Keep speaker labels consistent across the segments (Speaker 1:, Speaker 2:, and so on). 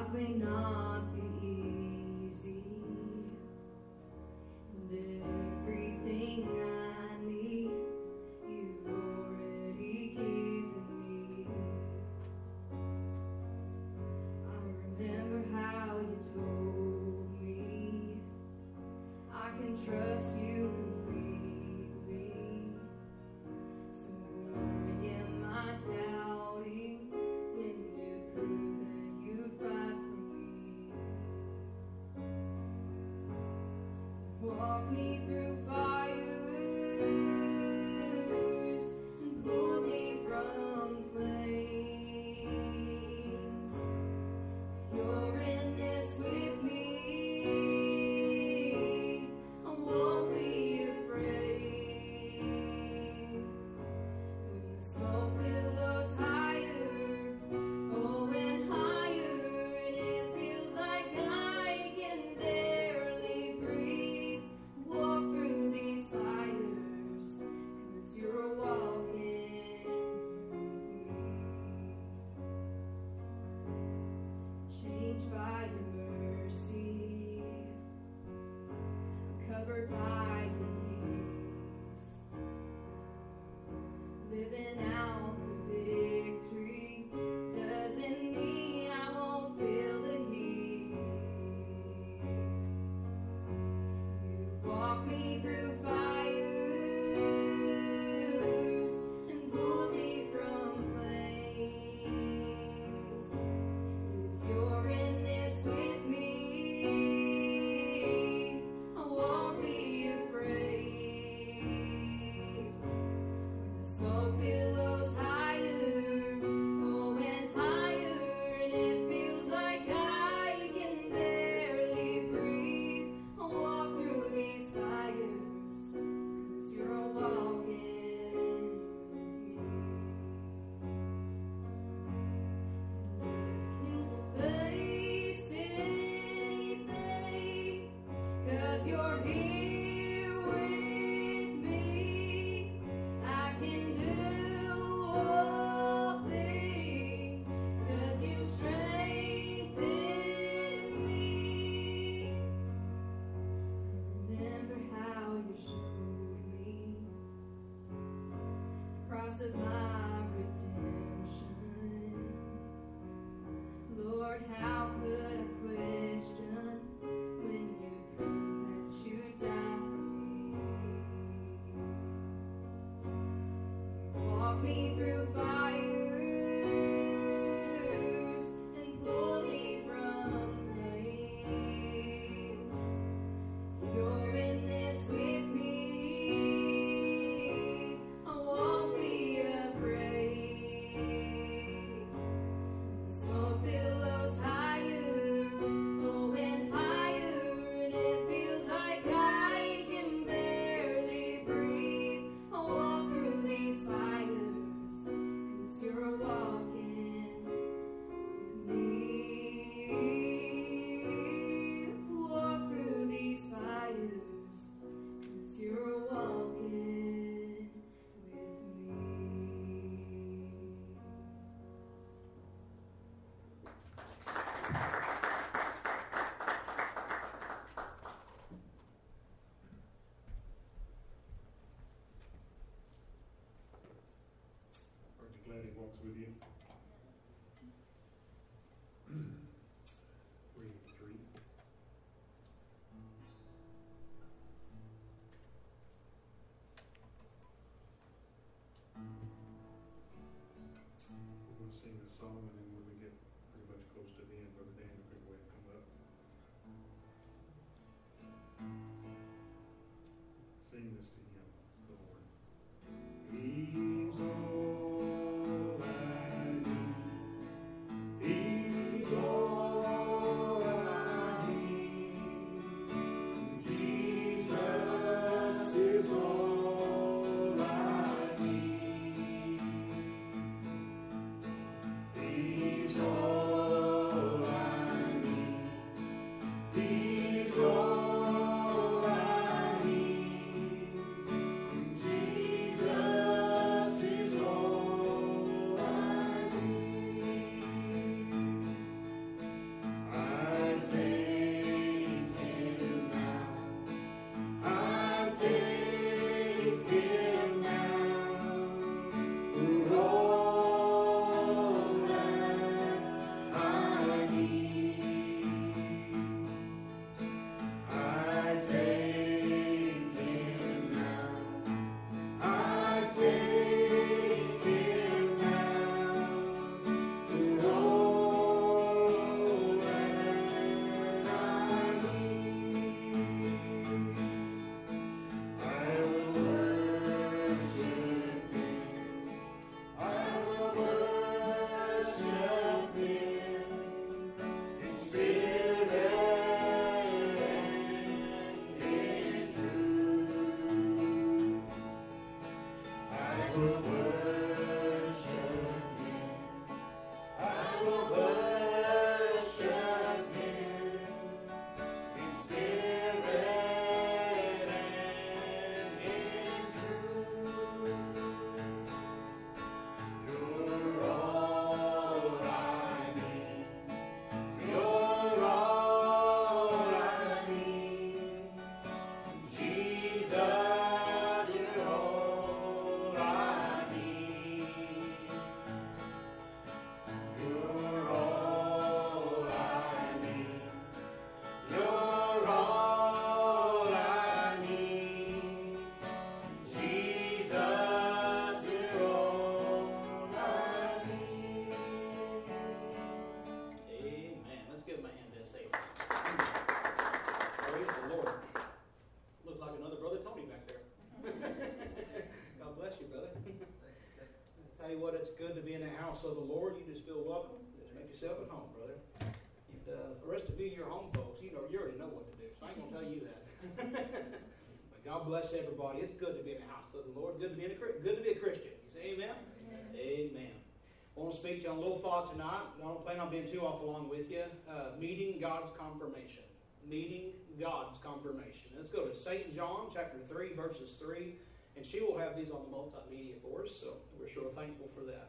Speaker 1: may not be easy, and everything I need you've already given me. I remember how you told me I can trust you completely. So why am I doubting when you prove that you fight for me? Walk me through fires and pull me from flames. If you're in this with me, I won't be afraid. When the smoke billows higher, oh and higher, and it feels like I can barely breathe. Walk through these fires, 'cause you're walking with me. Changed by your mercy, covered by your peace, living out the victory doesn't mean I won't feel the heat. You've walked me through fires and pulled me from flames. If you're in this with me, I won't be afraid. When the smoke billows higher, oh and higher, and it feels like I can barely breathe. I'll walk through these fires, 'cause you're walking with me. I can face anything, 'cause you're here with me. I can do all things, 'cause you strengthen me. Remember how you showed me the cross of my redemption. Lord, how could I question when you proved that you died for me? Walk me through fires and pull me from flames. You're in this with me, I won't be afraid. Smoke billows higher, oh and higher, and it feels like I can barely breathe. I'll walk through these fires, 'cause you're walking with me. Walk through these fires, 'cause you're walking with me.
Speaker 2: Aren't you glad he walks with you? 3-3. We're going to sing this song, and then when we get pretty much close to the end, Brother Dan, you can go ahead and come up. Sing this to him, the Lord. He's all I need. He's all I need. Jesus is all I need. He's all I need. He's all I need.
Speaker 3: Tell you what, it's good to be in the house of the Lord. You just feel welcome. Just make yourself at home, brother. And the rest of you, your home folks, you already know what to do. So I ain't going to tell you that. But God bless everybody. It's good to be in the house of the Lord. Good to be a Christian. You say amen? Amen. I want to speak to you on a little thought tonight. I don't plan on being too awful long with you. Meeting God's confirmation. Meeting God's confirmation. Let's go to St. John chapter 3, verses 3. And she will have these on the multimedia for us, so we're sure thankful for that.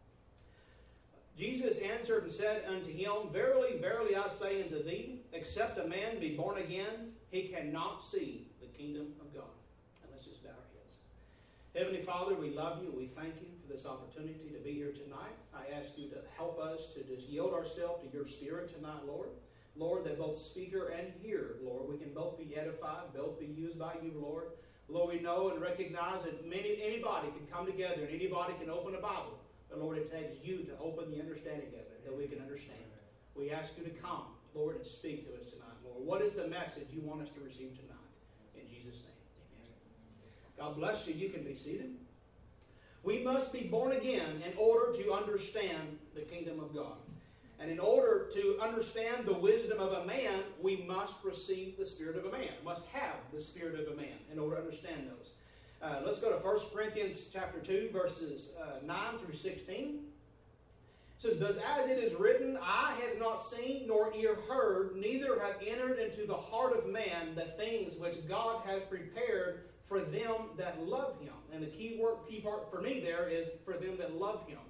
Speaker 3: Jesus answered and said unto him, Verily, verily, I say unto thee, except a man be born again, he cannot see the kingdom of God. And let's just bow our heads. Heavenly Father, we love you. We thank you for this opportunity to be here tonight. I ask you to help us to just yield ourselves to your Spirit tonight, Lord. Lord, that both speaker and hearer, Lord, we can both be edified, both be used by you, Lord. Lord, we know and recognize that anybody can come together and anybody can open a Bible. But Lord, it takes you to open the understanding of it, that we can understand. We ask you to come, Lord, and speak to us tonight, Lord. What is the message you want us to receive tonight? In Jesus' name, amen. God bless you. You can be seated. We must be born again in order to understand the kingdom of God. And in order to understand the wisdom of a man, we must receive the spirit of a man. We must have the spirit of a man in order to understand those. Let's go to 1 Corinthians chapter 2, verses 9 through 16. It says, But as it is written, eye hath not seen, nor ear heard, neither have entered into the heart of man the things which God hath prepared for them that love him. And the key part for me there is for them that love him.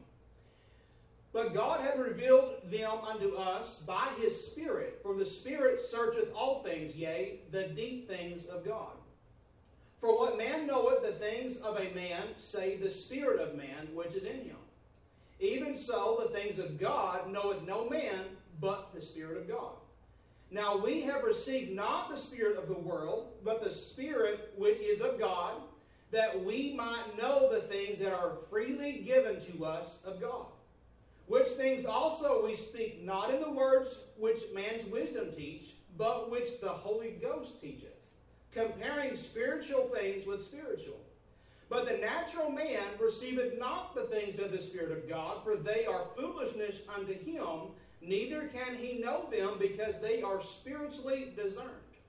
Speaker 3: But God hath revealed them unto us by his Spirit. For the Spirit searcheth all things, yea, the deep things of God. For what man knoweth the things of a man, save the spirit of man which is in him? Even so, the things of God knoweth no man, but the Spirit of God. Now we have received not the spirit of the world, but the Spirit which is of God, that we might know the things that are freely given to us of God. Which things also we speak not in the words which man's wisdom teach, but which the Holy Ghost teacheth, comparing spiritual things with spiritual. But the natural man receiveth not the things of the Spirit of God, for they are foolishness unto him, neither can he know them, because they are spiritually discerned.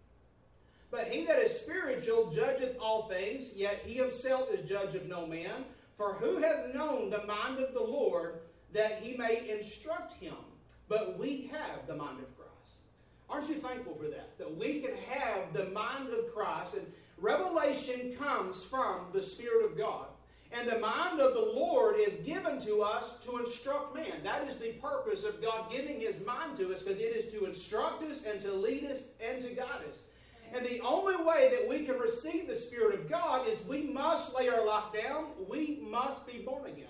Speaker 3: But he that is spiritual judgeth all things, yet he himself is judge of no man. For who hath known the mind of the Lord, that he may instruct him? But we have the mind of Christ. Aren't you thankful for that? That we can have the mind of Christ. And revelation comes from the Spirit of God. And the mind of the Lord is given to us to instruct man. That is the purpose of God giving his mind to us, because it is to instruct us and to lead us and to guide us. And the only way that we can receive the Spirit of God is we must lay our life down. We must be born again.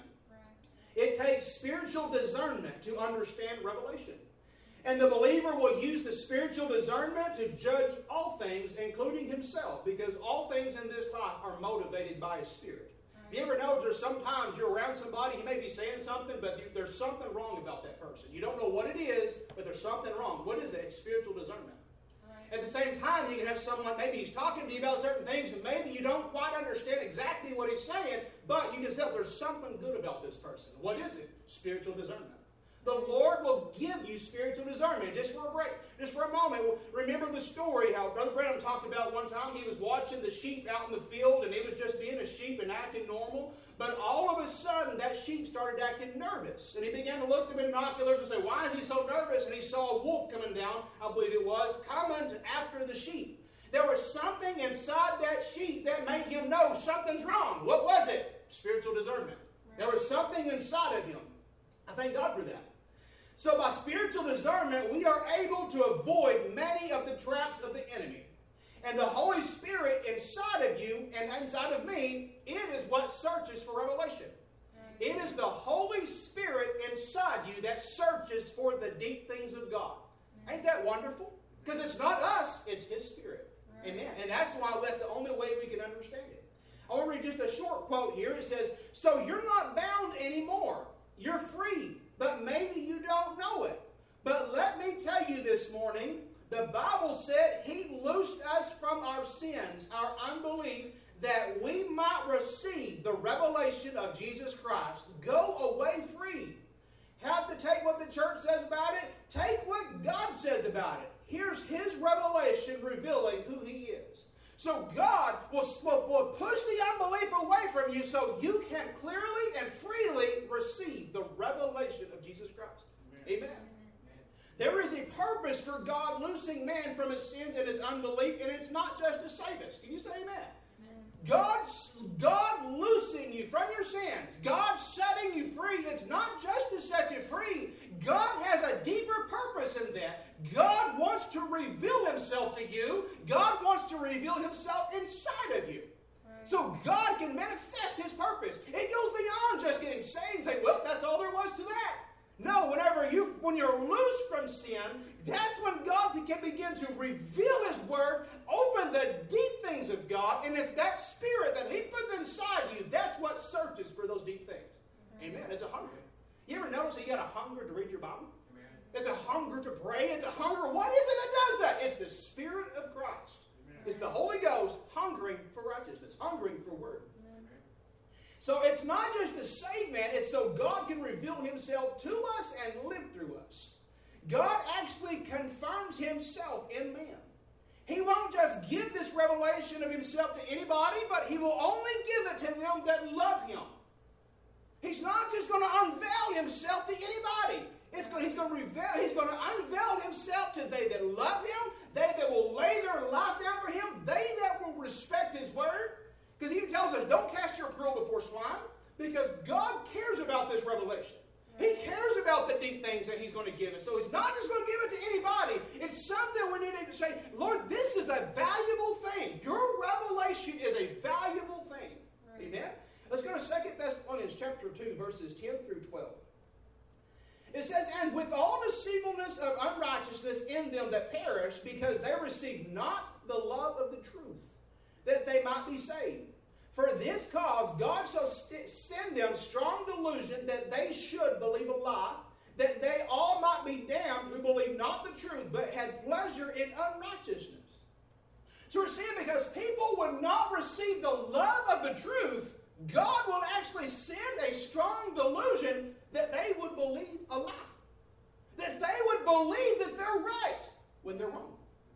Speaker 3: It takes spiritual discernment to understand revelation. And the believer will use the spiritual discernment to judge all things, including himself, because all things in this life are motivated by his spirit. Right. You ever know there's sometimes you're around somebody, he may be saying something, but there's something wrong about that person. You don't know what it is, but there's something wrong. What is it? It's spiritual discernment. At the same time, you can have someone, maybe he's talking to you about certain things, and maybe you don't quite understand exactly what he's saying, but you can tell there's something good about this person. What is it? Spiritual discernment. The Lord will give you spiritual discernment. Just for a break, just for a moment. Remember the story how Brother Branham talked about one time. He was watching the sheep out in the field, and he was just being a sheep and acting normal. But all of a sudden, that sheep started acting nervous. And he began to look at the binoculars and say, why is he so nervous? And he saw a wolf coming down, I believe it was, coming after the sheep. There was something inside that sheep that made him know something's wrong. What was it? Spiritual discernment. There was something inside of him. I thank God for that. So by spiritual discernment, we are able to avoid many of the traps of the enemy. And the Holy Spirit inside of you and inside of me, it is what searches for revelation. It is the Holy Spirit inside you that searches for the deep things of God. Ain't that wonderful? Because it's not us, it's His Spirit. Amen. And that's why that's the only way we can understand it. I want to read just a short quote here. It says, so you're not bound anymore. You're free. But maybe you don't know it. But let me tell you this morning, the Bible said He loosed us from our sins, our unbelief, that we might receive the revelation of Jesus Christ, go away free. Have to take what the church says about it. Take what God says about it. Here's His revelation revealing who He is. So God will push the unbelief away from you so you can clearly and freely receive the revelation of Jesus Christ. Amen. There is a purpose for God loosing man from his sins and his unbelief, and it's not just to save us. Can you say amen? God loosing you from your sins, God setting you free, it's not just to set you free. God has a deeper purpose in that. God wants to reveal Himself to you. God wants to reveal Himself inside of you. So God can manifest His purpose. It goes beyond just getting saved and say, well, that's all there was to that. No, when you're loose from sin, that's when God can begin to reveal His Word, open the deep things of God, and it's that Spirit that He puts inside you, that's what searches for those deep things. Amen. It's a hunger. You ever notice that you got a hunger to read your Bible? Amen. It's a hunger to pray. It's a hunger. What is it that does that? It's the Spirit of Christ. Amen. It's the Holy Ghost hungering for righteousness, hungering for Word. So it's not just to save man, it's so God can reveal Himself to us and live through us. God actually confirms Himself in man. He won't just give this revelation of Himself to anybody, but He will only give it to them that love Him. He's not just going to unveil Himself to anybody. He's going to unveil Himself to they that love Him, they that will lay their life down for Him, they that will respect His Word. Because He tells us, don't cast your pearl before swine, because God cares about this revelation. He cares about the deep things that He's going to give us. So He's not just going to give it to anybody. It's something we need to say, Lord, this is a valuable thing. Your revelation is a valuable thing. Right. Amen? Let's go to 2 Thessalonians chapter 2, verses 10 through 12. It says, and with all deceitfulness of unrighteousness in them that perish, because they receive not the love of the truth, that they might be saved. For this cause God shall send them strong delusion that they should believe a lie, that they all might be damned who believe not the truth, but had pleasure in unrighteousness. So we're seeing because people would not receive the love of the truth, God will actually send a strong delusion that they would believe a lie. That they would believe that they're right when they're wrong.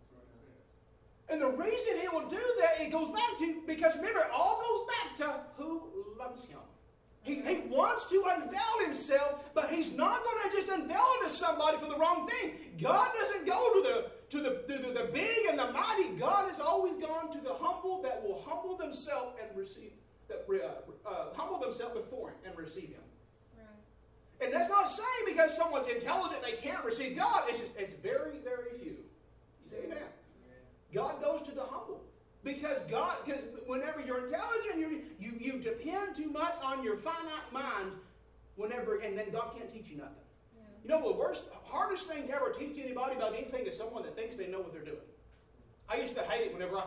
Speaker 3: And the reason He will do that, it goes back to, because remember, it all goes back to who loves Him. He wants to unveil Himself, but He's not going to just unveil it to somebody for the wrong thing. God doesn't go to the big and the mighty. God has always gone to the humble that will humble themselves and receive, humble themselves before Him and receive Him. Right. And that's not saying because someone's intelligent they can't receive God. It's very, very few. You say amen. God goes to the humble. Because whenever you're intelligent, you depend too much on your finite mind and then God can't teach you nothing. Yeah. You know, the hardest thing to ever teach anybody about anything is someone that thinks they know what they're doing. I used to hate it whenever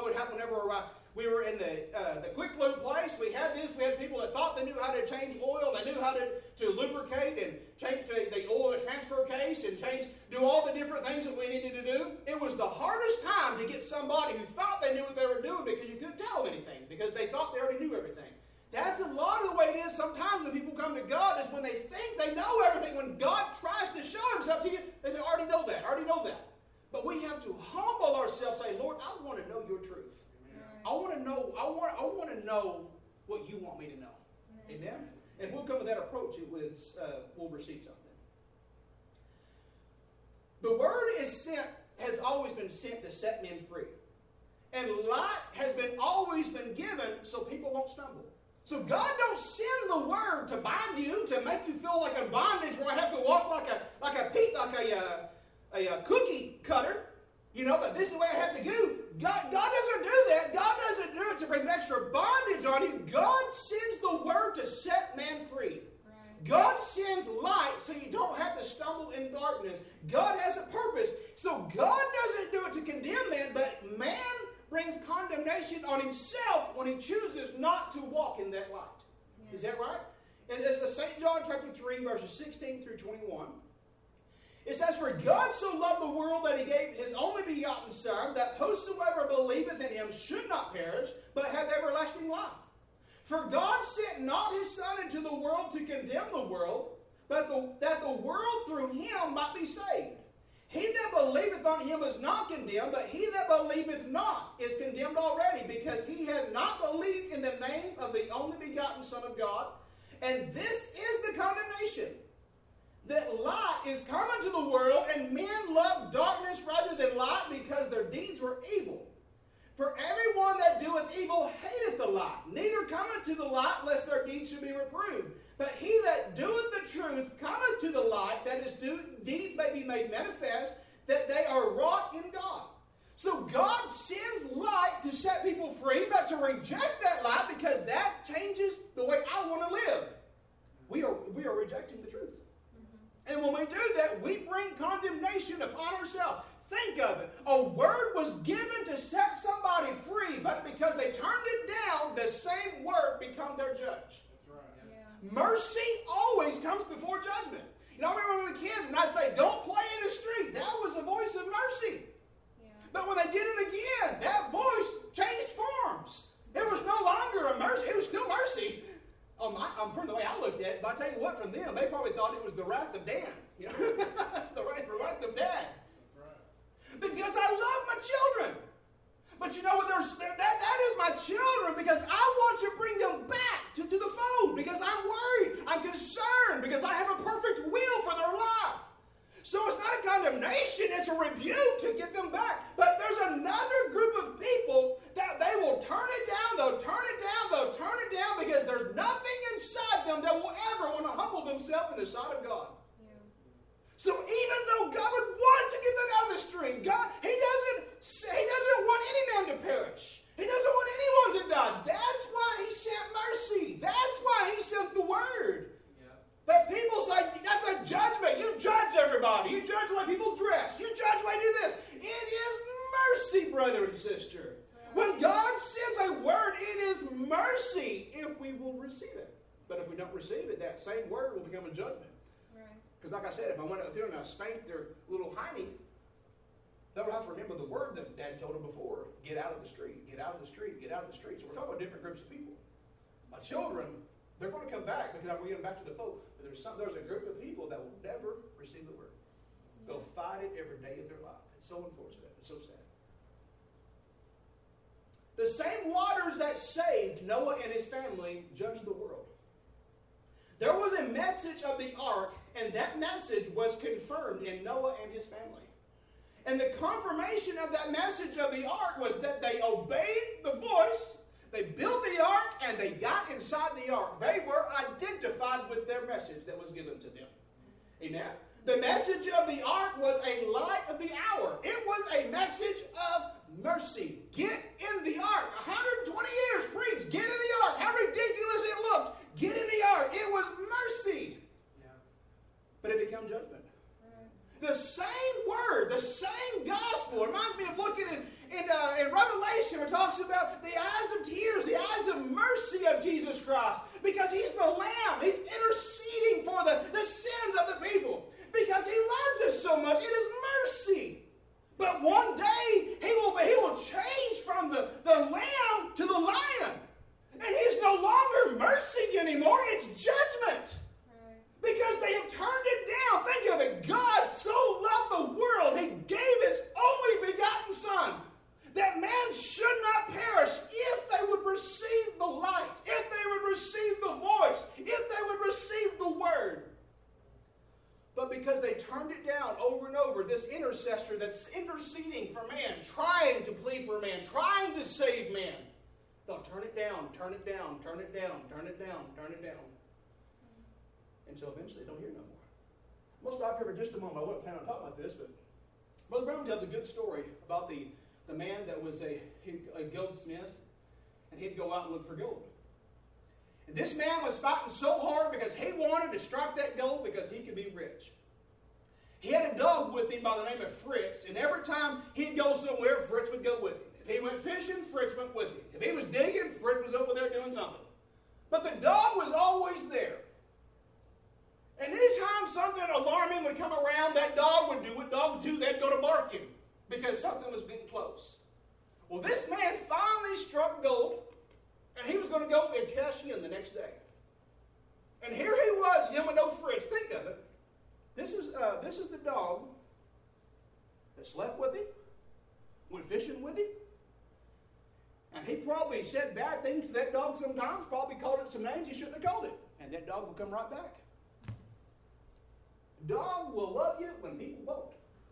Speaker 3: we were in the quick lube place. We had people that thought they knew how to change oil, they knew how to lubricate and change the oil in a transfer case and do all the different things that we needed to do. It was the hardest time to get somebody who thought they knew what they were doing because you couldn't tell them anything because they thought they already knew everything. That's a lot of the way it is sometimes when people come to God is when they think they know everything. When God tries to show Himself to you, they say, I already know that. But we have to humble ourselves, say, Lord, I want to know your truth. I want to know what you want me to know. Amen? And if we'll come with that approach, we'll receive something. The word has always been sent to set men free. And light has always been given so people won't stumble. So God don't send the word to bind you, to make you feel like in bondage where I have to walk like a cookie cutter. But this is the way I have to go. God doesn't do that. God doesn't do it to bring extra bondage on you. God sends the word to set man free. Right. God sends light so you don't have to stumble in darkness. God has a purpose. So God doesn't do it to condemn man, but man brings condemnation on himself when he chooses not to walk in that light. Yeah. Is that right? And it's the St. John chapter 3, verses 16 through 21. It says, "For God so loved the world that he gave his only begotten Son, that whosoever believeth in him should not perish, but have everlasting life. For God sent not his Son into the world to condemn the world, but that the world through him might be saved. He that believeth on him is not condemned, but he that believeth not is condemned already, because he hath not believed in the name of the only begotten Son of God. And this is the condemnation, that light is come into the world, and men love darkness rather than light, because their deeds were evil. For everyone that doeth evil hateth the light, neither cometh to the light, lest their deeds should be reproved. But he that doeth the truth cometh to the light, that his deeds may be made manifest, that they are wrought in God." So God sends light to set people free, but to reject that light, because that changes the way I want to live, we are rejecting the truth. And when we do that, we bring condemnation upon ourselves. Think of it. A word was given to set somebody free, but because they turned it down, the same word became their judge.
Speaker 2: That's right.
Speaker 1: Yeah.
Speaker 3: Mercy always comes before judgment. You know, I remember when we were kids, and I'd say, "Don't play in the street." That was a voice of mercy.
Speaker 1: Yeah.
Speaker 3: But when they did it again, that voice changed forms. It was no longer a mercy. It was still mercy. From the way I looked at it, but I tell you what, from them, they probably thought it was the wrath of Dan. You know? the wrath of Dad.
Speaker 2: That's right.
Speaker 3: Because I love my children. But you know what? That is my children, because I want to bring them back to the fold, because I'm worried, I'm concerned, because I have a perfect will for their life. So it's not a condemnation, it's a rebuke to get them back. But there's another group of people that they will turn it down, they'll turn it down, they'll turn it down, because there's nothing inside them that will ever want to humble themselves in the sight of God.
Speaker 1: Yeah.
Speaker 3: So even though God would want to get them out of the stream, God, He doesn't want any man to perish. He doesn't want anyone to die. That's why He sent mercy. That's why He sent the Word.
Speaker 2: Yeah.
Speaker 3: But people say, that's a judgment. You judge everybody. You judge the way people dress. You judge the way they do this. It is mercy, brother and sister. When God sends a word, it is mercy if we will receive it. But if we don't receive it, that same word will become a judgment.
Speaker 1: Right.
Speaker 3: Because like I said, if I went out there and I spanked their little hiney, they would have to remember the word that Dad told them before. Get out of the street. Get out of the street. Get out of the street. So we're talking about different groups of people. My children, they're going to come back because I'm getting back to the fold. But there's a group of people that will never receive the word. They'll fight it every day of their life. It's so unfortunate. It's so sad. The same waters that saved Noah and his family judged the world. There was a message of the ark, and that message was confirmed in Noah and his family. And the confirmation of that message of the ark was that they obeyed the voice, they built the ark, and they got inside the ark. They were identified with their message that was given to them. Amen? The message of the ark was a light of the hour. It was a message of mercy. Get in the ark. 120 years preached. Get in the ark. How ridiculous it looked. Get in the ark. It was mercy.
Speaker 2: Yeah.
Speaker 3: But it became judgment. The same word, the same gospel. It reminds me of looking in Revelation where it talks about the eyes of tears, the eyes of mercy of Jesus Christ. Because He's the Lamb. He's interceding for the sins of the people. Because He loves us so much. It is mercy. But one day He will change from the lamb to the lion. And He's no longer mercy anymore. It's judgment. Because they have turned it down. Think of it. God so loved the world, He gave His only begotten Son, that man should not perish if they would receive the light, if they would receive the voice, if they would receive the word. But because they turned it down over and over, this intercessor that's interceding for man, trying to plead for man, trying to save man, they'll turn it down, turn it down, turn it down, turn it down, turn it down. Until eventually they don't hear no more. I'm going to stop here for just a moment. I wasn't planning on talking about this, but Brother Branham tells a good story about the man that was a goldsmith, and he'd go out and look for gold. And this man was fighting so hard because he wanted to strike that gold because he could be rich. He had a dog with him by the name of Fritz, and every time he'd go somewhere, Fritz would go with him. If he went fishing, Fritz went with him. If he was digging, Fritz was over there doing something. But the dog was always there. And anytime something alarming would come around, that dog would do what dogs do. They'd go to barking because something was getting close. Well, this man finally struck gold, and he was going to go and cash in the next day. And here he was, him and old Fritz. Think of it. This is the dog that slept with him, went fishing with him, and he probably said bad things to that dog sometimes, probably called it some names he shouldn't have called it, and that dog will come right back. Dog will love you when people won't.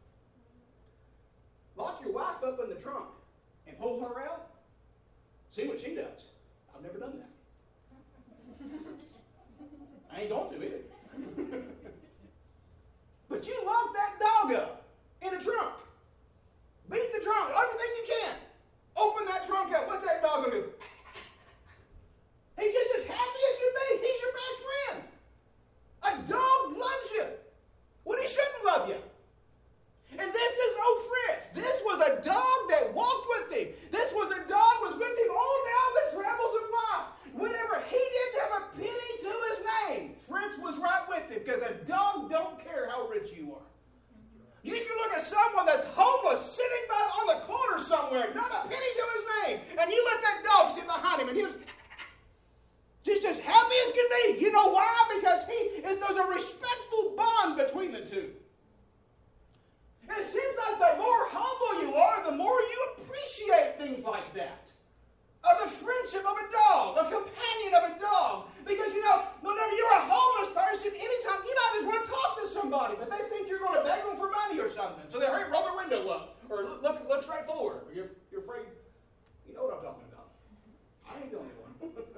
Speaker 3: Lock your wife up in the trunk and pull her out. See what she does. I've never done that. I ain't going to either. But you lock that dog up in the trunk. Beat the trunk, everything you can. Open that trunk up. What's that dog going to do? He's just as happy as can be. He's your best friend. A dog loves you when he shouldn't love you. And this is old Fritz. This was a dog that walked with him. This was a dog was with him all down the travels of life. Whenever he didn't have a penny to his name, Fritz was right with him, because a dog don't care how rich you are. You can look at someone that's homeless sitting on the corner somewhere, not a penny to his name, and you let that dog sit behind him, and he was just as happy as can be. You know why? Because there's a respectful bond between the two. And it seems like the more humble you are, the more you appreciate things like that. Of the friendship of a dog, a companion of a dog. Because, whenever you're a homeless person, anytime, you might just want to talk to somebody, but they think you're going to beg them for money or something. So they hurry, roll their window up, or look straight forward. Or you're afraid. You know what I'm talking about. I ain't the only one.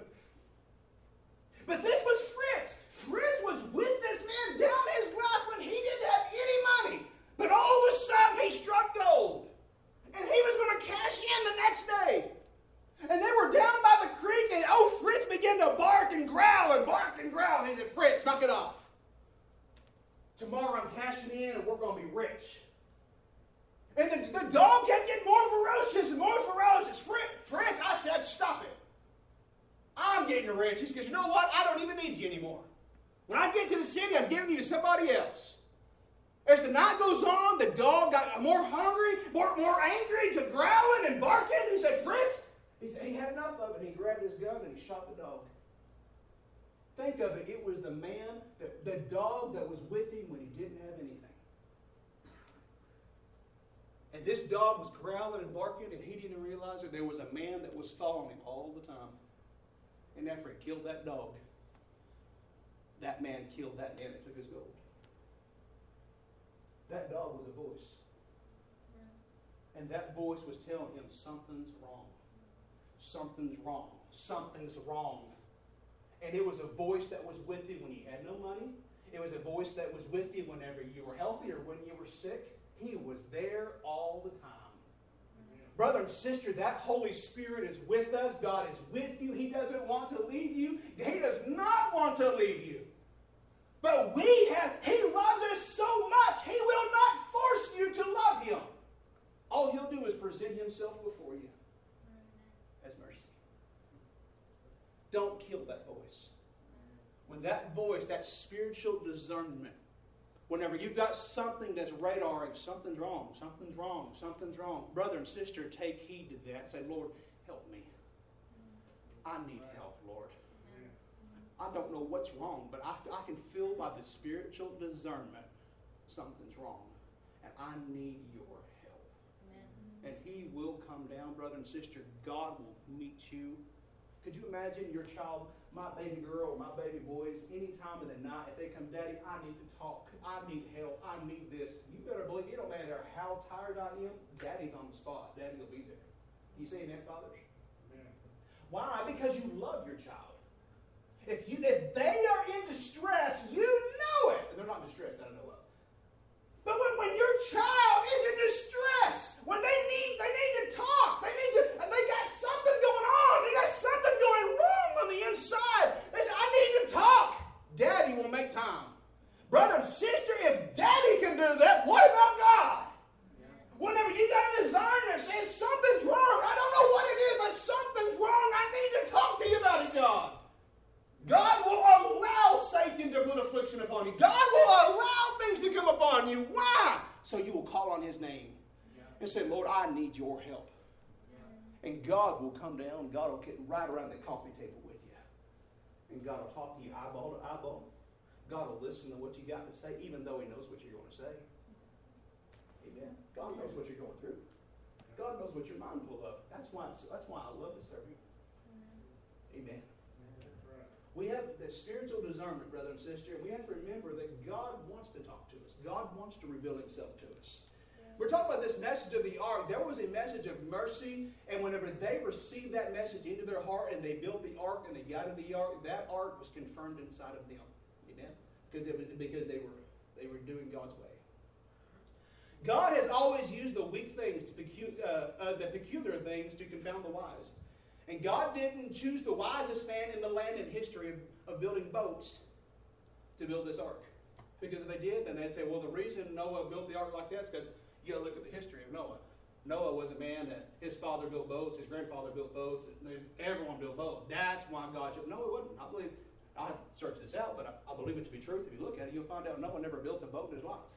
Speaker 3: But this was Fritz. Fritz was with this man down his life when he didn't have any money. But all of a sudden, he struck gold. And he was going to cash in the next day. And they were down by the creek, and old Fritz began to bark and growl and bark and growl. He said, Fritz, knock it off. Tomorrow I'm cashing in, and we're going to be rich. And the dog kept getting more ferocious and more ferocious. Fritz, I said, stop it. I'm getting rich. He says, you know what? I don't even need you anymore. When I get to the city, I'm giving you to somebody else. As the night goes on, the dog got more hungry, more angry, to growling and barking. He said, Fritz, he said he had enough of it. He grabbed his gun and he shot the dog. Think of it. It was the man, the dog that was with him when he didn't have anything. And this dog was growling and barking, and he didn't realize that there was a man that was following him all the time. And after he killed that dog, that man killed that man that took his gold. That dog was a voice. And that voice was telling him something's wrong. Something's wrong. Something's wrong. And it was a voice that was with you when you had no money. It was a voice that was with you whenever you were healthy or when you were sick. He was there all the time. Brother and sister, that Holy Spirit is with us. God is with you. He doesn't want to leave you. He does not want to leave you. But He loves us so much, He will not force you to love Him. All He'll do is present Himself before you as mercy. Don't kill that voice. When that voice, that spiritual discernment, whenever you've got something that's radaring, something's wrong, something's wrong, something's wrong. Brother and sister, take heed to that. Say, Lord, help me. I need help, Lord. I don't know what's wrong, but I can feel by the spiritual discernment something's wrong. And I need your help. Amen. And He will come down, brother and sister. God will meet you. Could you imagine your child, my baby girl or my baby boys, any time of the night, if they come, Daddy, I need to talk. I need help. I need this. You better believe, it don't matter how tired I am, Daddy's on the spot. Daddy will be there. You saying that, fathers? Amen. Why? Because you love your child. If they are in distress, you know it. And they're not distressed, I don't know. But when your child is in distress, when they need to talk, they got something going on, they got something going wrong on the inside. They say, I need to talk. Daddy will make time. Brother and sister, if Daddy can do that, what about God? Yeah. Whenever you got a discernment saying something's wrong, I don't know what it is, but something's wrong, I need to talk to you about it, God. God will allow Satan to put affliction upon you. God will allow things to come upon you. Why? So you will call on his name and say, Lord, I need your help. And God will come down. God will get right around the coffee table with you. And God will talk to you eyeball to eyeball. God will listen to what you got to say, even though he knows what you're going to say. Amen. God knows what you're going through. God knows what you're mindful of. That's why I love to serve you. Amen. We have the spiritual discernment, brother and sister, and we have to remember that God wants to talk to us. God wants to reveal himself to us. We're talking about this message of the ark. There was a message of mercy, and whenever they received that message into their heart and they built the ark and they got in the ark, that ark was confirmed inside of them. Amen? Because they were doing God's way. God has always used the weak things, the peculiar things, to confound the wise. And God didn't choose the wisest man in the land in history of building boats to build this ark. Because if they did, then they'd say, well, the reason Noah built the ark like that is because you got to look at the history of Noah. Noah was a man that his father built boats, his grandfather built boats, and everyone built boats. That's why God chose. No, it wasn't. I searched this out, but I believe it to be truth. If you look at it, you'll find out Noah never built a boat in his life.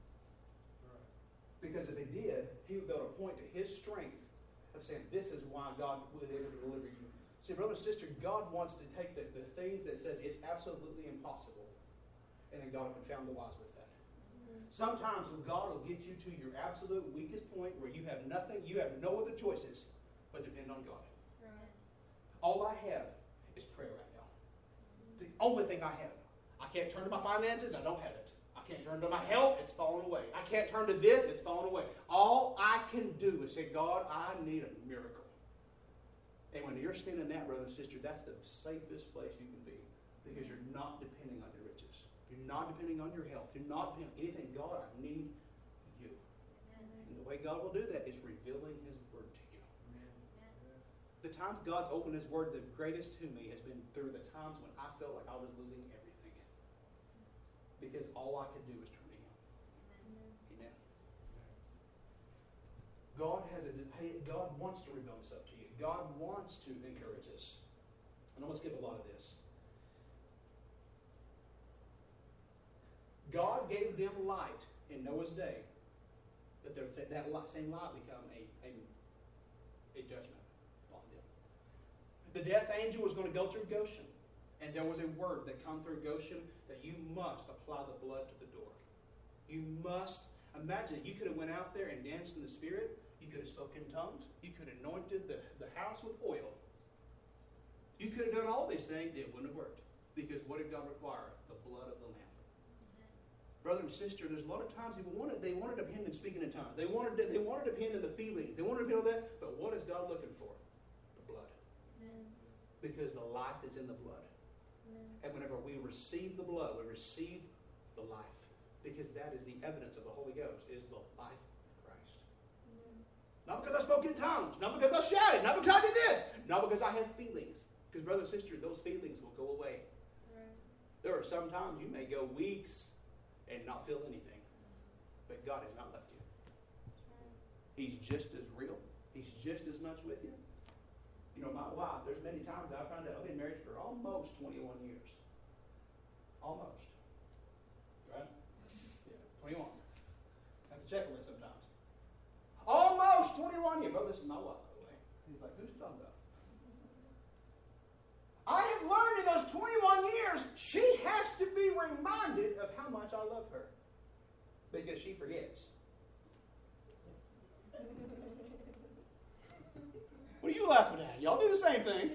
Speaker 3: Because if he did, he would be able to point to his strength of saying, this is why God was able to deliver you. See, brother and sister, God wants to take the things that says it's absolutely impossible, and then God will confound the wise with that. Sometimes God will get you to your absolute weakest point where you have nothing, you have no other choices but depend on God. Right. All I have is prayer right now. The only thing I have. I can't turn to my finances, I don't have it. I can't turn to my health, it's fallen away. I can't turn to this, it's fallen away. All I can do is say, God, I need a miracle. And when you're standing that, brother and sister, that's the safest place you can be. Because you're not depending on your riches. You're not depending on your health. You're not depending on anything. God, I need you. And the way God will do that is revealing his word to you. The times God's opened his word the greatest to me has been through the times when I felt like I was losing everything. Because all I could do was turn to him. Amen. God wants to reveal himself to you. God wants to encourage us. And I'm going to skip a lot of this. God gave them light in Noah's day, that same light become a judgment on them. The death angel was going to go through Goshen, and there was a word that come through Goshen that you must apply the blood to the door. You must. Imagine, you could have went out there and danced in the Spirit. You could have spoken in tongues. You could have anointed the house with oil. You could have done all these things. It wouldn't have worked. Because what did God require? The blood of the Lamb. Brother and sister, there's a lot of times they wanted to depend in speaking in tongues. They wanted to depend in the feelings. They wanted to depend on that. But what is God looking for? The blood. Because the life is in the blood. And whenever we receive the blood, we receive the life. Because that is the evidence of the Holy Ghost, is the life of Christ. Not because I spoke in tongues. Not because I shouted. Not because I did this. Not because I have feelings. Because, brother and sister, those feelings will go away. There are some times you may go weeks and not feel anything. But God has not left you. He's just as real. He's just as much with you. You know, my wife, there's many times I found out I've been married for almost 21 years. Almost. Right? Yeah, 21. That's a checklist sometimes. Almost 21 years. Bro, this is my wife, by the way. He's like, who's she talking about? I have learned in those 21 years, she has to be reminded of how much I love her. Because she forgets. What are you laughing at? Y'all do the same thing.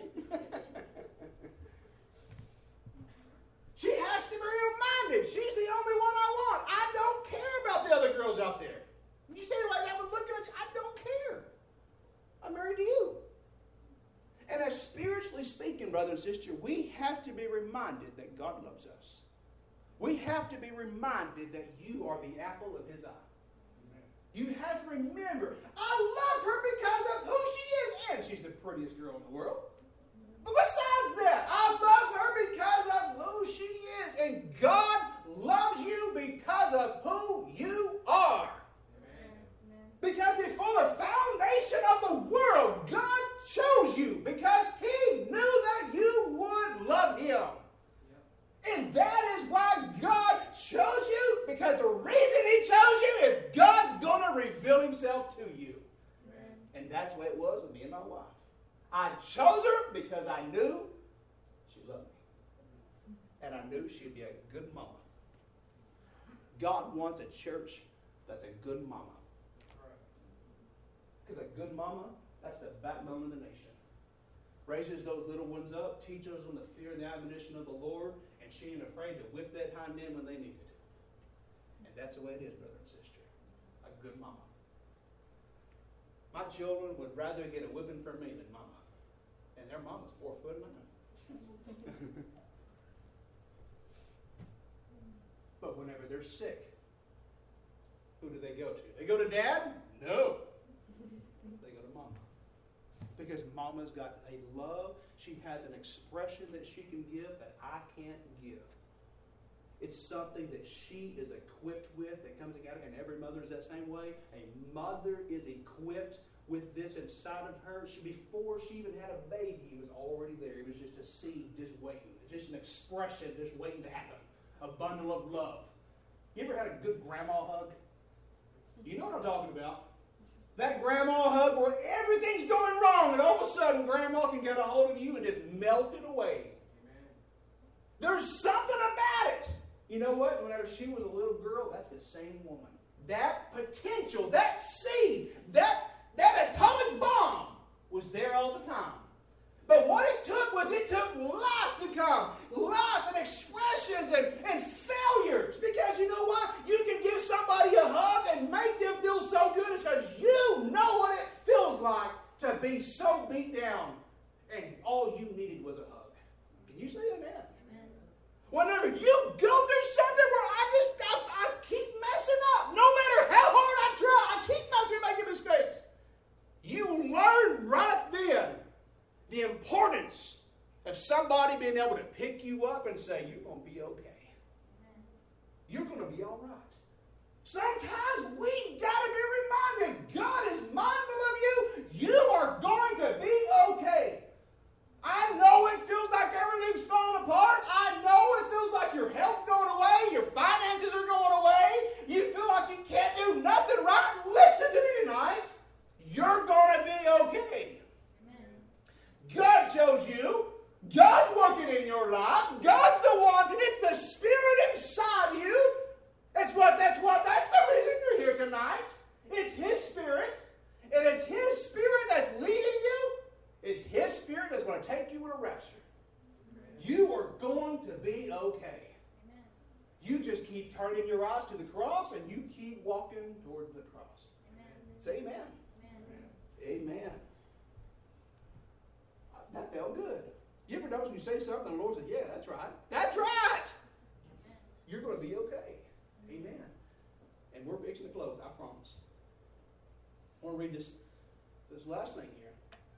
Speaker 3: She has to be reminded. She's the only one I want. I don't care about the other girls out there. When you say it like that, we're looking at you. I don't care. I'm married to you. And as spiritually speaking, brother and sister, we have to be reminded that God loves us. We have to be reminded that you are the apple of his eye. You have to remember, I love her because of who she is. And she's the prettiest girl in the world. But besides that, I love her because of who she is. And God loves you because of who you are. Amen. Because before the foundation of the world, God chose you because he knew that you would love him. Yep. And that is why God chose you, because the that's the way it was with me and my wife. I chose her because I knew she loved me. And I knew she'd be a good mama. God wants a church that's a good mama. Because a good mama, that's the backbone of the nation. Raises those little ones up, teaches them the fear and the admonition of the Lord, and she ain't afraid to whip that hind end when they need it. And that's the way it is, brother and sister. A good mama. My children would rather get a whipping from me than mama. And their mama's 4'9". But whenever they're sick, who do they go to? They go to dad? No. They go to mama. Because mama's got a love. She has an expression that she can give that I can't give. It's something that she is equipped with that comes together, and every mother is that same way. A mother is equipped with this inside of her. Before she even had a baby, it was already there. It was just a seed just waiting. Just an expression just waiting to happen. A bundle of love. You ever had a good grandma hug? You know what I'm talking about. That grandma hug where everything's going wrong, and all of a sudden grandma can get a hold of you and just melt it away. Amen. There's something about it. You know what? Whenever she was a little girl, that's the same woman. That potential, that seed, that atomic bomb was there all the time. But what it took was life to come. Life and expressions and failures. Because you know what? You can give somebody a hug and make them feel so good. It's because you know what it feels like to be so beat down. And all you needed was a hug. Can you say amen? Amen. Whenever you go through something where I keep messing up. No matter how hard I try, I keep messing up, making mistakes. You learn right then the importance of somebody being able to pick you up and say, you're going to be okay. You're going to be all right. Sometimes we've got to be reminded, God is mindful of you. You are going to be okay. I know it feels like everything's falling apart. I know it feels like your health's going away. Your finances are going away. You feel like you can't do nothing right. Listen to me tonight. You're going to be okay. God chose you. God's working in your life. God's the one. It's the Spirit inside you. That's the reason you're here tonight. It's His Spirit. And it's His Spirit that's leading you. It's His Spirit that's going to take you in a rapture. You are going to be okay. Amen. You just keep turning your eyes to the cross and you keep walking toward the cross. Amen. Say amen. Amen. Amen. That felt good. You ever notice when you say something, the Lord said, yeah, that's right. That's right. Amen. You're going to be okay. Amen. And we're fixing to close, I promise. I want to read this last thing here.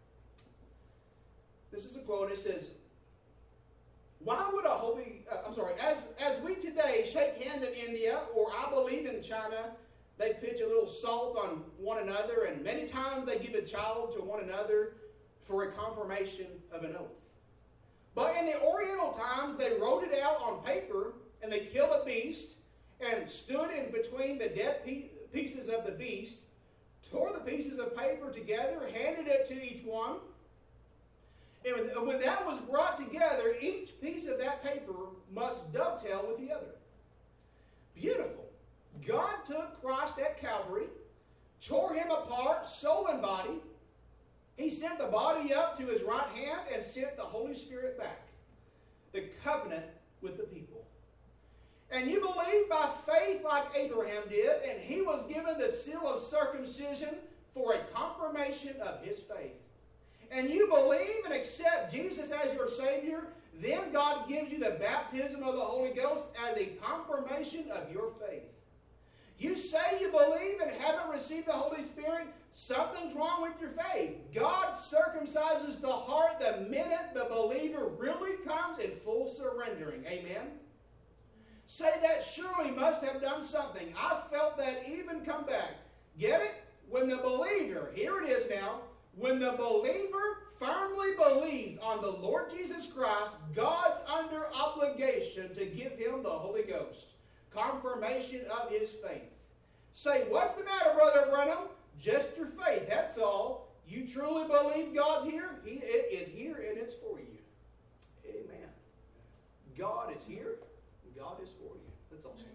Speaker 3: This is a quote. It says, why would as we today shake hands in India, or I believe in China, they pitch a little salt on one another, and many times they give a child to one another for a confirmation of an oath. But in the Oriental times, they wrote it out on paper, and they killed a beast, and stood in between the dead pieces of the beast, tore the pieces of paper together, handed it to each one. And when that was brought together, each piece of that paper must dovetail with the other. Beautiful. God took Christ at Calvary, tore Him apart, soul and body. He sent the body up to His right hand and sent the Holy Spirit back. The covenant with the people. And you believe by faith like Abraham did, and he was given the seal of circumcision for a confirmation of his faith. And you believe and accept Jesus as your Savior, then God gives you the baptism of the Holy Ghost as a confirmation of your faith. You say you believe and haven't received the Holy Spirit, something's wrong with your faith. God circumcises the heart the minute the believer really comes in full surrendering. Amen? Say that surely must have done something. I felt that even come back. Get it? When the believer, here it is now, when the believer firmly believes on the Lord Jesus Christ, God's under obligation to give him the Holy Ghost. Confirmation of his faith. Say, what's the matter, Brother Branham? Just your faith, that's all. You truly believe God's here? It is here and it's for you. Amen. God is here. God is for you. Let's all stand.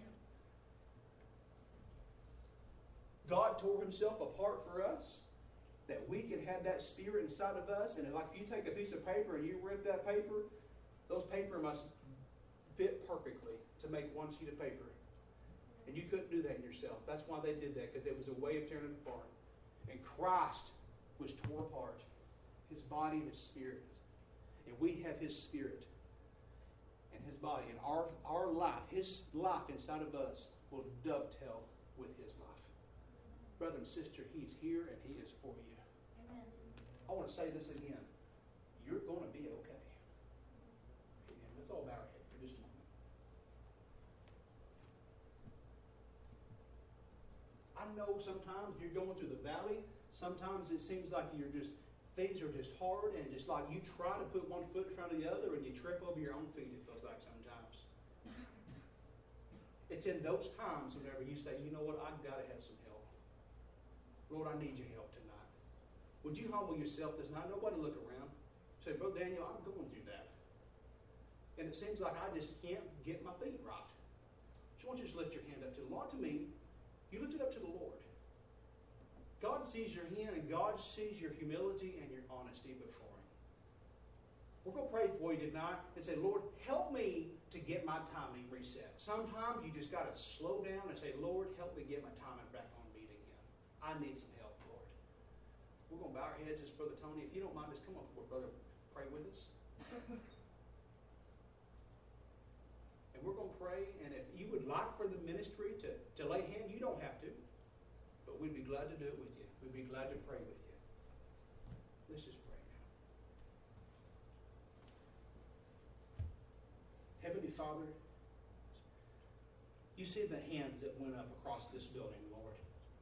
Speaker 3: God tore himself apart for us, that we can have that Spirit inside of us. And like if you take a piece of paper and you rip that paper, those paper must fit perfectly to make one sheet of paper. And you couldn't do that in yourself. That's why they did that, because it was a way of tearing it apart. And Christ was torn apart, his body and his spirit. And we have his spirit and his body. And our life, his life inside of us, will dovetail with his life. Brother and sister, he is here and he is for you.
Speaker 1: Amen.
Speaker 3: I want to say this again. You're going to be okay. Amen. Let's all bow our head for just a moment. I know sometimes you're going through the valley. Sometimes it seems like things are just hard, and just like you try to put one foot in front of the other and you trip over your own feet, it feels like sometimes. It's in those times whenever you say, you know what, I've got to have some help. Lord, I need your help tonight. Would you humble yourself this night? Nobody look around. Say, Brother Daniel, I'm going through that. And it seems like I just can't get my feet right. Just want you to lift your hand up to the Lord. To me, you lift it up to the Lord. God sees your hand and God sees your humility and your honesty before him. We're going to pray for you tonight and say, Lord, help me to get my timing reset. Sometimes you just got to slow down and say, Lord, help me get my timing back on beat again. I need some help, Lord. We're going to bow our heads. Just Brother Tony, if you don't mind, just come on forward, brother. Pray with us. And we're going to pray. And if you would like for the ministry to lay hand, you don't have to. But we'd be glad to do it with you. We'd be glad to pray with you. Let's just pray now. Heavenly Father, you see the hands that went up across this building, Lord.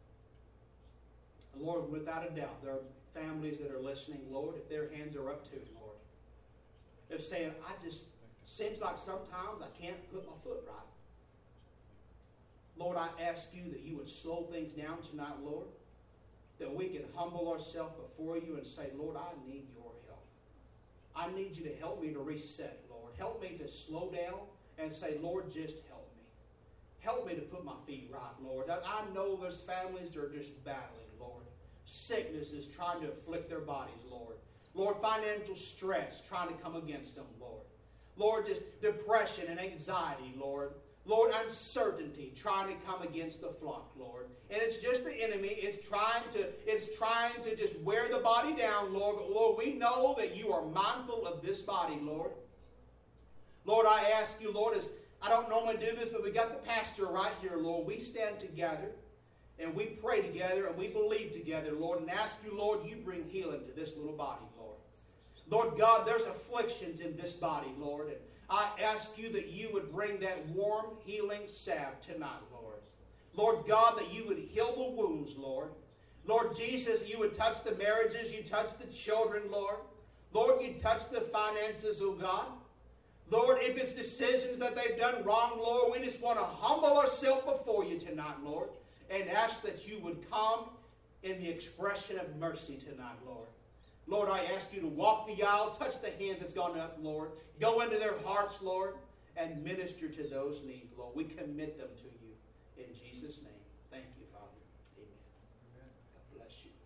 Speaker 3: And Lord, without a doubt, there are families that are listening, Lord, if their hands are up too, Lord. They're saying, seems like sometimes I can't put my foot right. Lord, I ask you that you would slow things down tonight, Lord, that we can humble ourselves before you and say, Lord, I need your help. I need you to help me to reset, Lord. Help me to slow down and say, Lord, just help me. Help me to put my feet right, Lord. I know there's families that are just battling, Lord. Sickness is trying to afflict their bodies, Lord. Lord, financial stress trying to come against them, Lord. Lord, just depression and anxiety, Lord. Lord, uncertainty trying to come against the flock, Lord. And it's just the enemy. It's trying to just wear the body down, Lord. But Lord, we know that you are mindful of this body, Lord. Lord, I ask you, Lord, as I don't normally do this, but we got the pastor right here, Lord. We stand together and we pray together and we believe together, Lord, and ask you, Lord, you bring healing to this little body, Lord. Lord God, there's afflictions in this body, Lord, and I ask you that you would bring that warm, healing salve tonight, Lord. Lord God, that you would heal the wounds, Lord. Lord Jesus, you would touch the marriages, you touch the children, Lord. Lord, you touch the finances, oh God. Lord, if it's decisions that they've done wrong, Lord, we just want to humble ourselves before you tonight, Lord, and ask that you would come in the expression of mercy tonight, Lord. Lord, I ask you to walk the aisle, touch the hand that's gone up, Lord. Go into their hearts, Lord, and minister to those needs, Lord. We commit them to you. In Jesus' name, thank you, Father. Amen. God bless you.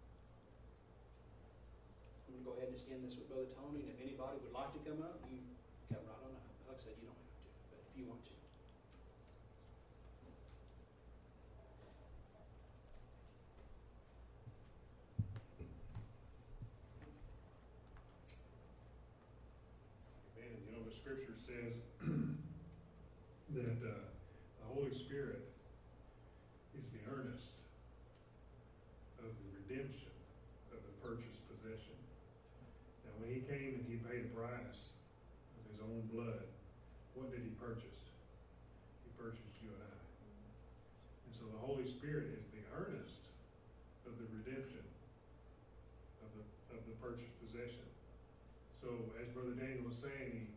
Speaker 3: I'm going to go ahead and just end this with Brother Tony, and if anybody would like to come up, you come right on up. Like I said, you don't have to, but if you want to.
Speaker 2: Scripture says that the Holy Spirit is the earnest of the redemption of the purchased possession. Now, when he came and he paid a price of his own blood, what did he purchase? He purchased you and I. And so the Holy Spirit is the earnest of the redemption of the purchased possession. So, as Brother Daniel was saying, he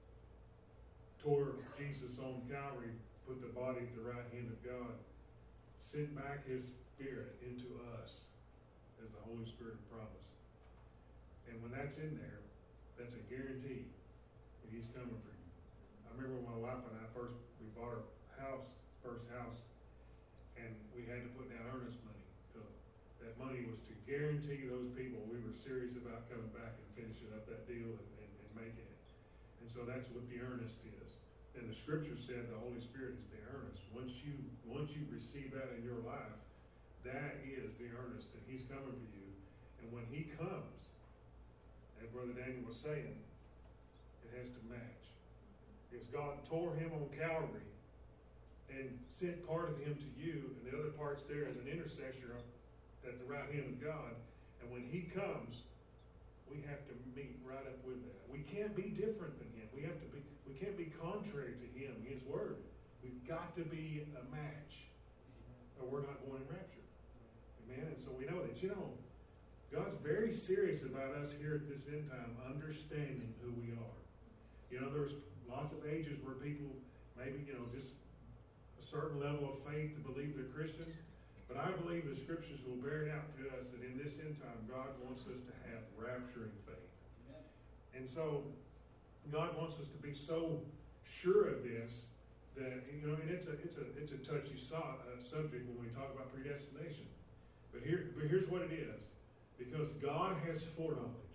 Speaker 2: tore Jesus on Calvary, put the body at the right hand of God, sent back his Spirit into us, as the Holy Spirit of promise. And when that's in there, that's a guarantee that He's coming for you. I remember when my wife and I we bought our first house, and we had to put down earnest money. That money was to guarantee those people we were serious about coming back and finishing up that deal and making it. And so that's what the earnest is. And the scripture said the Holy Spirit is the earnest. Once you receive that in your life, that is the earnest that He's coming for you. And when He comes, as Brother Daniel was saying, it has to match. Because God tore Him on Calvary and sent part of Him to you, and the other part's there as an intercessor at the right hand of God. And when He comes, we have to meet right up with that. We can't be different than Him. We can't be contrary to Him, His Word. We've got to be a match, or we're not going in rapture. Amen? And so we know that, God's very serious about us here at this end time understanding who we are. There's lots of ages where people maybe, just a certain level of faith to believe they're Christians. But I believe the scriptures will bear it out to us that in this end time, God wants us to have rapturing faith. Amen. And so, God wants us to be so sure of this that, and it's a touchy subject when we talk about predestination. But here's what it is. Because God has foreknowledge.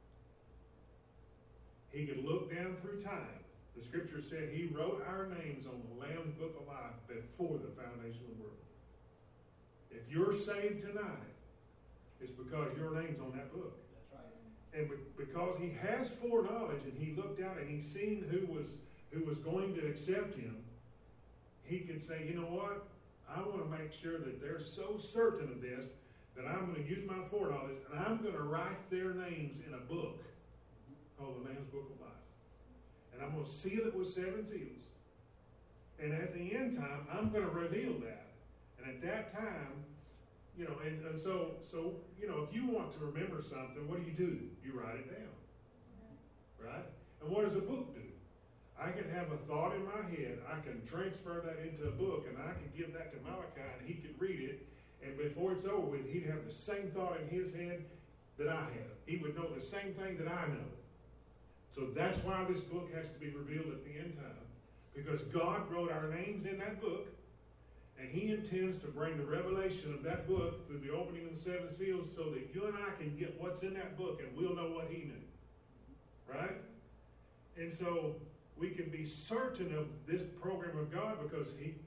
Speaker 2: He could look down through time. The scripture said He wrote our names on the Lamb's Book of Life before the foundation of the world. If you're saved tonight, it's because your name's on that book.
Speaker 3: That's right.
Speaker 2: And because He has foreknowledge and He looked out and He's seen who was going to accept Him, He could say, you know what? I want to make sure that they're so certain of this that I'm going to use my foreknowledge and I'm going to write their names in a book called the Lamb's Book of Life. And I'm going to seal it with 7 seals. And at the end time, I'm going to reveal that. And at that time, and so if you want to remember something, what do? You write it down. Right? And what does a book do? I can have a thought in my head. I can transfer that into a book, and I can give that to Malachi, and he could read it. And before it's over with, he'd have the same thought in his head that I have. He would know the same thing that I know. So that's why this book has to be revealed at the end time. Because God wrote our names in that book, and He intends to bring the revelation of that book through the opening of the 7 seals so that you and I can get what's in that book and we'll know what He knew. Right? And so we can be certain of this program of God because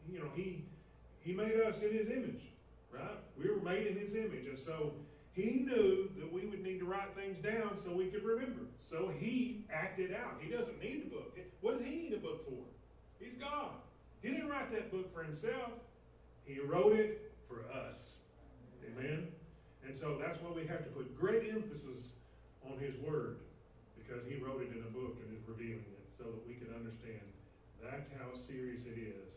Speaker 2: He made us in His image. Right? We were made in His image. And so He knew that we would need to write things down so we could remember. So He acted out. He doesn't need the book. What does He need a book for? He's God. He didn't write that book for Himself. He wrote it for us. Amen? And so that's why we have to put great emphasis on His Word, because He wrote it in a book and is revealing it so that we can understand. That's how serious it is.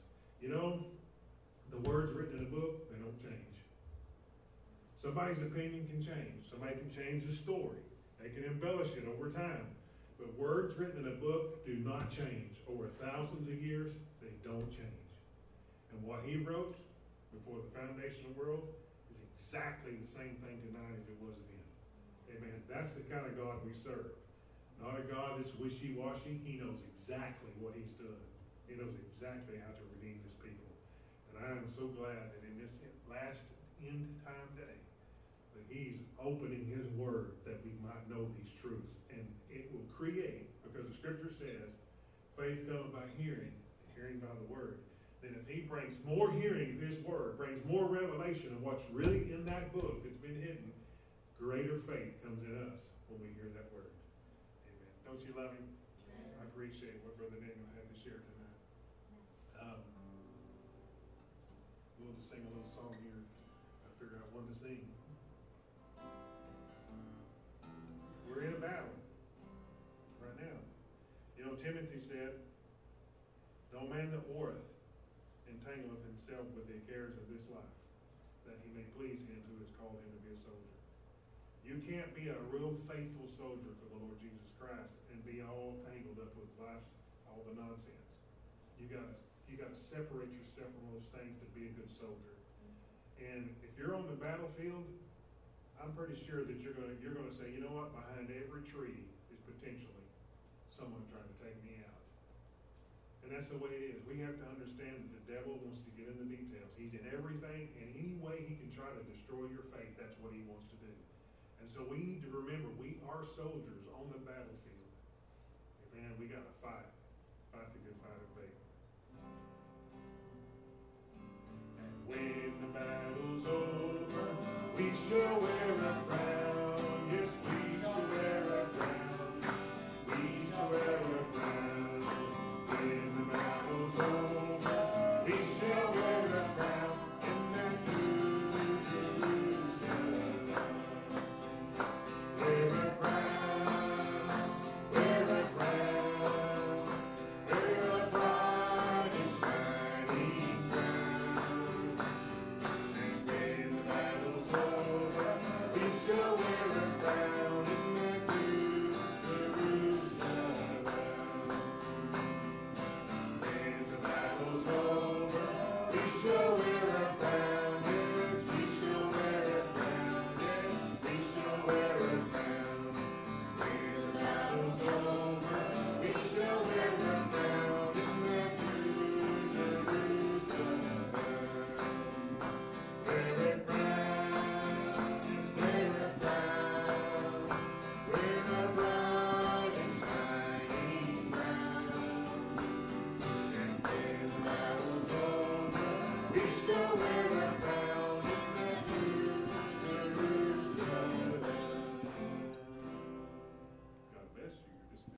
Speaker 2: The words written in a book, they don't change. Somebody's opinion can change. Somebody can change the story. They can embellish it over time. But words written in a book do not change. Over thousands of years, they don't change. And what He wrote before the foundation of the world is exactly the same thing tonight as it was then. Amen. That's the kind of God we serve. Not a God that's wishy-washy. He knows exactly what He's done. He knows exactly how to redeem His people. And I am so glad that in this last end time day, that He's opening His Word that we might know these truths. And it will create, because the Scripture says, faith comes by hearing, and hearing by the Word. Then if He brings more hearing of His Word, brings more revelation of what's really in that book that's been hidden, greater faith comes in us when we hear that Word. Amen. Don't you love Him? Amen. I appreciate what Brother Daniel had to share tonight. We'll just sing a little song here. I'll figure out one to sing. We're in a battle right now. Timothy said, "No man that warreth entangleth himself with the cares of this life, that he may please him who has called him to be a soldier." You can't be a real faithful soldier for the Lord Jesus Christ and be all tangled up with life, all the nonsense. You got to separate yourself from those things to be a good soldier. And if you're on the battlefield, I'm pretty sure that you're gonna say, you know what, behind every tree is potentially someone trying to take me out. And that's the way it is. We have to understand that the devil wants to get in the details. He's in everything, and any way he can try to destroy your faith, that's what he wants to do. And so we need to remember, we are soldiers on the battlefield. Amen. We got to fight the good fight of faith. And when the battle's over, we shall wear a crown. Yes, we shall wear a crown. We shall wear a crown. When the battle's over, we shall wear a crown in that new Jerusalem. Wear a crown, wear a crown, wear a bright and shining crown. And when the battle's over, we shall wear a crown in that new Jerusalem. When the battle's over, we shall wear